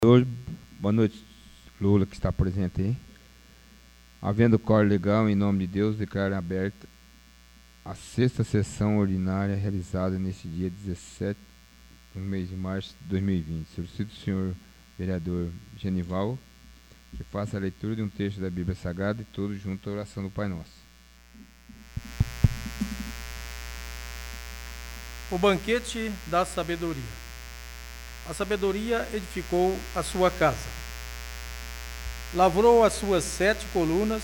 Hoje, boa noite, Lula, que está presente aí. Havendo quórum legal, em nome de Deus, declaro aberta a sexta sessão ordinária realizada neste dia 17 do mês de março de 2020. Solicito ao senhor vereador Genival que faça a leitura de um texto da Bíblia Sagrada e todos juntos a oração do Pai Nosso. O banquete da sabedoria. A sabedoria edificou a sua casa, lavrou as suas 7 colunas,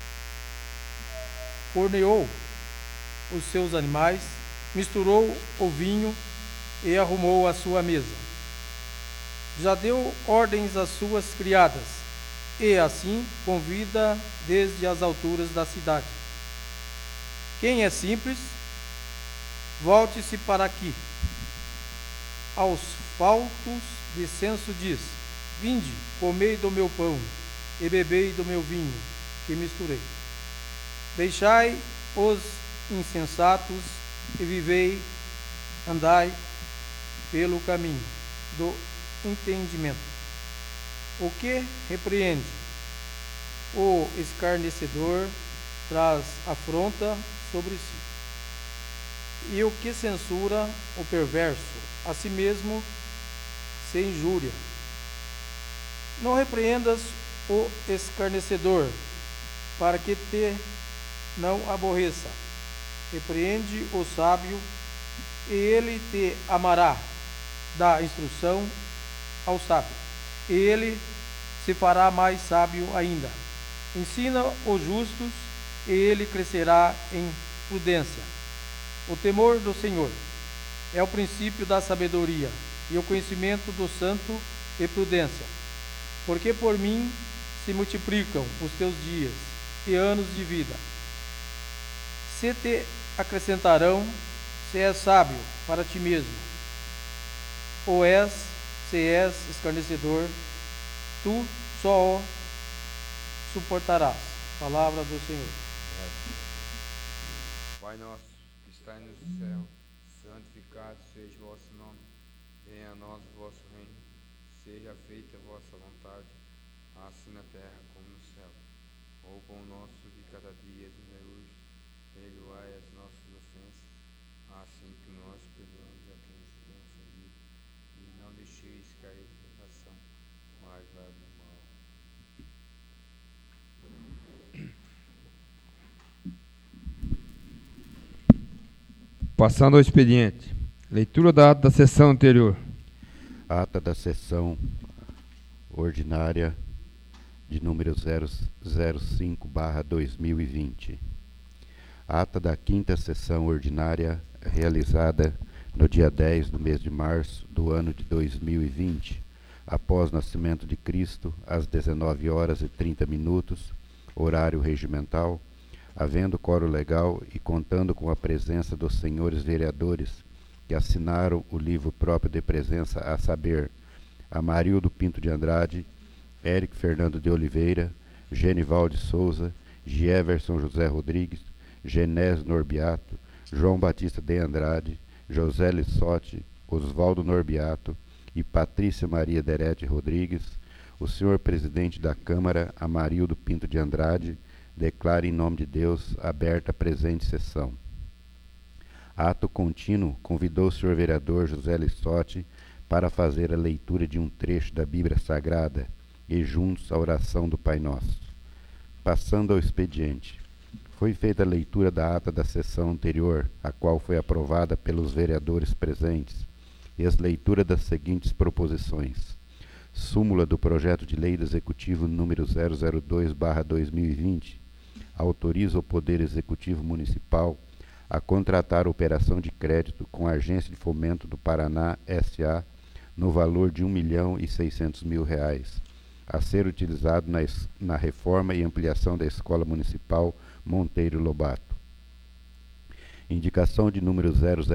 corneou os seus animais, misturou o vinho e arrumou a sua mesa. Já deu ordens às suas criadas, e assim convida desde as alturas da cidade. Quem é simples, volte-se para aqui. Aos faltos de senso diz: vinde, comei do meu pão e bebei do meu vinho, que misturei. Deixai os insensatos e vivei, andai pelo caminho do entendimento. O que repreende o escarnecedor traz afronta sobre si, e o que censura o perverso a si mesmo se injúria. Não repreendas o escarnecedor, para que te não aborreça. Repreende o sábio, e ele te amará. Dá instrução ao sábio, e ele se fará mais sábio ainda. Ensina os justos, e ele crescerá em prudência. O temor do Senhor é o princípio da sabedoria, e o conhecimento do santo e prudência. Porque por mim se multiplicam os teus dias e anos de vida. Se te acrescentarão, se és sábio para ti mesmo. Ou se és escarnecedor, tu só o suportarás. Palavra do Senhor. Pai nosso, que estais no céu, santificado seja o vosso nome. Venha a nós o vosso reino. Seja feita a vossa vontade, assim na terra como no céu. O pão nosso de cada dia nos dai hoje. Perdoai as nossas ofensas, assim que nós perdoamos a quem nos tem ofendido. E não deixeis cair em tentação, mas livrai-nos do mal. Passando ao expediente. Leitura da ata da sessão anterior. Ata da sessão ordinária de número 005/2020. Ata da quinta sessão ordinária realizada no dia 10 do mês de março do ano de 2020, após nascimento de Cristo, às 19h30, horário regimental, havendo quórum legal e contando com a presença dos senhores vereadores que assinaram o livro próprio de presença, a saber, Amarildo Pinto de Andrade, Érico Fernando de Oliveira, Genival de Souza, Gieverson José Rodrigues, Genésio Norbiato, João Batista de Andrade, José Lissotti, Osvaldo Norbiato e Patrícia Maria Derete Rodrigues, o senhor presidente da Câmara, Amarildo Pinto de Andrade, declara em nome de Deus aberta a presente sessão. Ato contínuo, convidou o senhor vereador José Lissotti para fazer a leitura de um trecho da Bíblia Sagrada e juntos a oração do Pai Nosso. Passando ao expediente. Foi feita a leitura da ata da sessão anterior, a qual foi aprovada pelos vereadores presentes, e as leituras das seguintes proposições. Súmula do projeto de lei do Executivo número 002/2020 autoriza o Poder Executivo Municipal a contratar operação de crédito com a Agência de Fomento do Paraná S.A. no valor de R$1.600.000, a ser utilizado na reforma e ampliação da Escola Municipal Monteiro Lobato. Indicação de número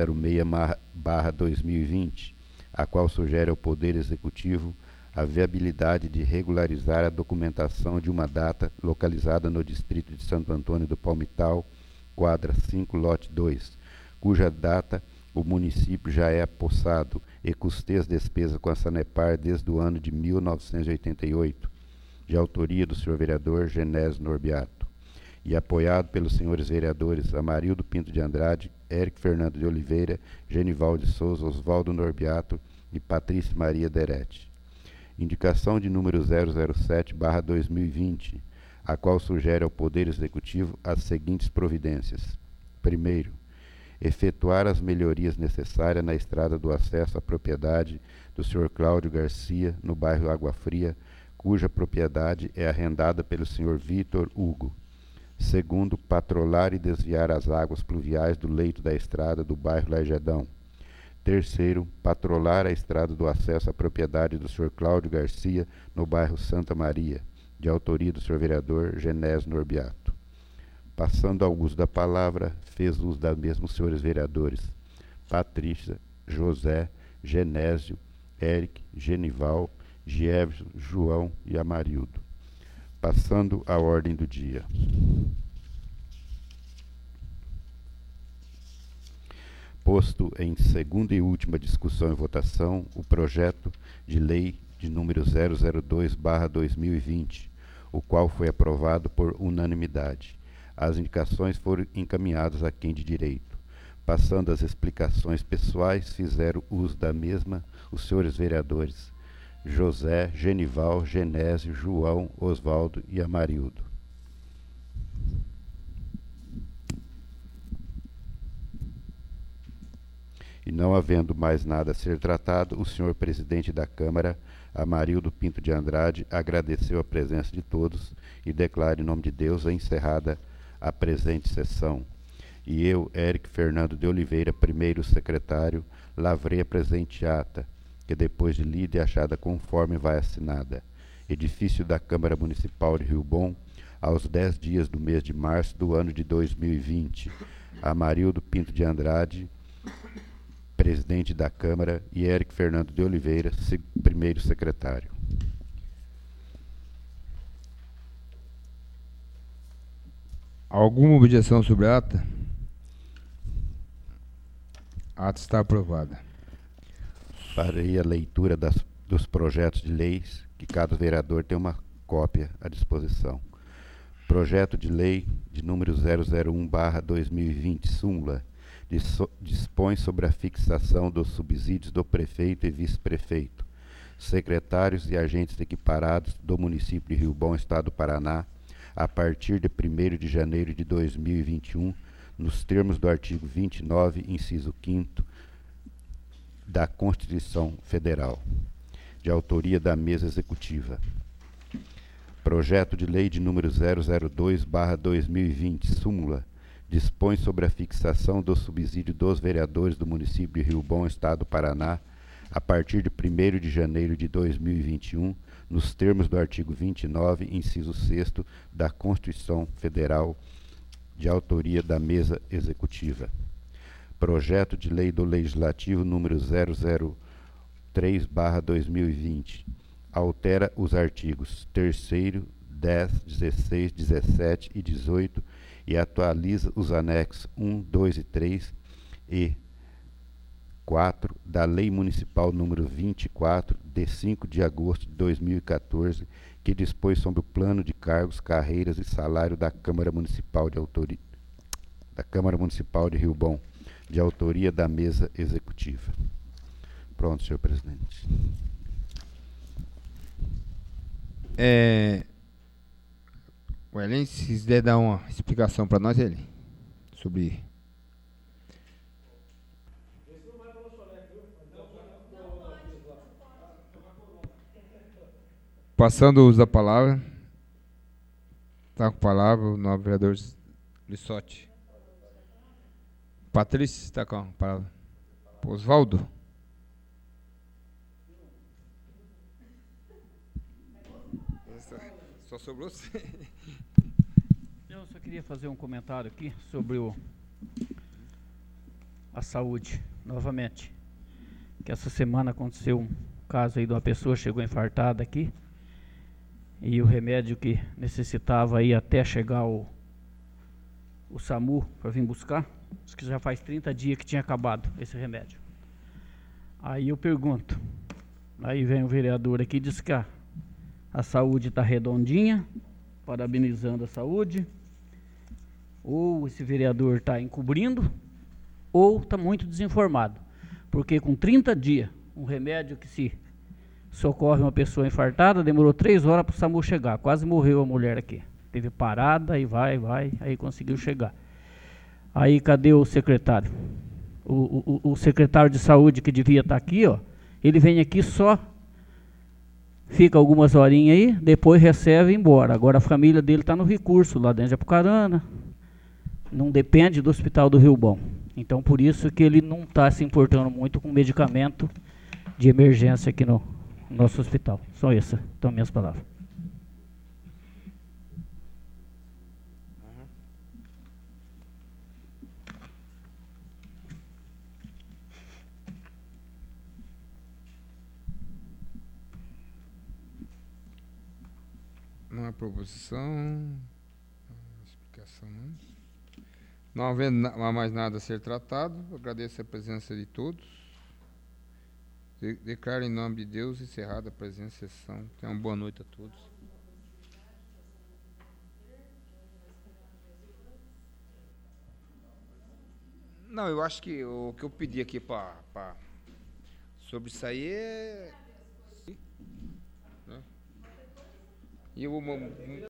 006/2020, a qual sugere ao Poder Executivo a viabilidade de regularizar a documentação de uma data localizada no distrito de Santo Antônio do Palmital, quadra 5, lote 2, cuja data o município já é apossado e custeia as despesas com a Sanepar desde o ano de 1988, de autoria do senhor vereador Genésio Norbiato, e apoiado pelos senhores vereadores Amarildo Pinto de Andrade, Érico Fernando de Oliveira, Genival de Souza, Oswaldo Norbiato e Patrícia Maria Deretti. Indicação de número 007/2020, a qual sugere ao Poder Executivo as seguintes providências. Primeiro, efetuar as melhorias necessárias na estrada do acesso à propriedade do Sr. Cláudio Garcia, no bairro Água Fria, cuja propriedade é arrendada pelo Sr. Vitor Hugo. Segundo, patrulhar e desviar as águas pluviais do leito da estrada do bairro Lajeadão. Terceiro, patrulhar a estrada do acesso à propriedade do Sr. Cláudio Garcia, no bairro Santa Maria, de autoria do Sr. vereador Genésio Norbiato. Passando ao uso da palavra, fez uso da mesma os senhores vereadores Patrícia, José, Genésio, Érico, Genival, Gieves, João e Amarildo. Passando à ordem do dia. Posto em segunda e última discussão e votação o projeto de lei de número 002/2020, o qual foi aprovado por unanimidade. As indicações foram encaminhadas a quem de direito. Passando às explicações pessoais, fizeram uso da mesma os senhores vereadores José, Genival, Genésio, João, Oswaldo e Amarildo. E não havendo mais nada a ser tratado, o senhor presidente da Câmara, Amarildo Pinto de Andrade, agradeceu a presença de todos e declara em nome de Deus encerrada a presente sessão. E eu, Érico Fernando de Oliveira, primeiro secretário, lavrei a presente ata, que depois de lida e achada conforme vai assinada. Edifício da Câmara Municipal de Rio Bom, aos 10 dias do mês de março do ano de 2020. Amarildo Pinto de Andrade, presidente da Câmara, e Érico Fernando de Oliveira, primeiro secretário. Alguma objeção sobre a ata? A ata está aprovada. Farei a leitura dos projetos de leis, que cada vereador tem uma cópia à disposição. Projeto de lei de número 001/2020, súmula, dispõe sobre a fixação dos subsídios do prefeito e vice-prefeito, secretários e agentes equiparados do município de Rio Bom, Estado do Paraná, a partir de 1º de janeiro de 2021, nos termos do artigo 29, inciso 5º da Constituição Federal, de autoria da Mesa Executiva. Projeto de lei de número 002/2020, súmula, dispõe sobre a fixação do subsídio dos vereadores do município de Rio Bom, Estado do Paraná, a partir de 1º de janeiro de 2021, nos termos do artigo 29, inciso 6º da Constituição Federal, de autoria da Mesa Executiva. Projeto de lei do Legislativo número 003/2020, altera os artigos 3º, 10, 16, 17 e 18 e atualiza os anexos 1, 2 e 3 e 4 da Lei Municipal número 24, de 5 de agosto de 2014, que dispõe sobre o plano de cargos, carreiras e salário da Câmara Municipal de Rio Bom, de autoria da Mesa Executiva. Pronto, senhor presidente. O Elen, se quiser dar uma explicação para nós, ele, sobre... Passando o uso da palavra, está com a palavra o nobre vereador Lissotti. Patrícia está com a palavra. Oswaldo. Só sobrou você. Eu só queria fazer um comentário aqui sobre a saúde, novamente. Que essa semana aconteceu um caso aí de uma pessoa, chegou infartada aqui, e o remédio que necessitava aí até chegar o SAMU para vir buscar, Acho que já faz 30 dias que tinha acabado esse remédio. Aí eu pergunto, aí vem o vereador aqui e diz que a saúde está redondinha, parabenizando a saúde, ou esse vereador está encobrindo, ou está muito desinformado, porque com 30 dias, um remédio que se socorre uma pessoa infartada, demorou 3 horas para o SAMU chegar, quase morreu a mulher aqui, teve parada, aí vai, aí conseguiu chegar. Aí cadê o secretário? O secretário de saúde que devia estar aqui, ó, ele vem aqui só, fica algumas horinhas aí, depois recebe e ir embora. Agora a família dele está no recurso, lá dentro de Apucarana, não depende do hospital do Rio Bom. Então por isso que ele não está se importando muito com medicamento de emergência aqui no nosso hospital. Só essas, então minhas palavras. Não há proposição, explicação não havendo mais nada a ser tratado, agradeço a presença de todos. Declaro em nome de Deus encerrada a presente sessão. Tenham uma boa noite a todos. Não, eu acho que o que eu pedi aqui sobre isso aí é... E eu vou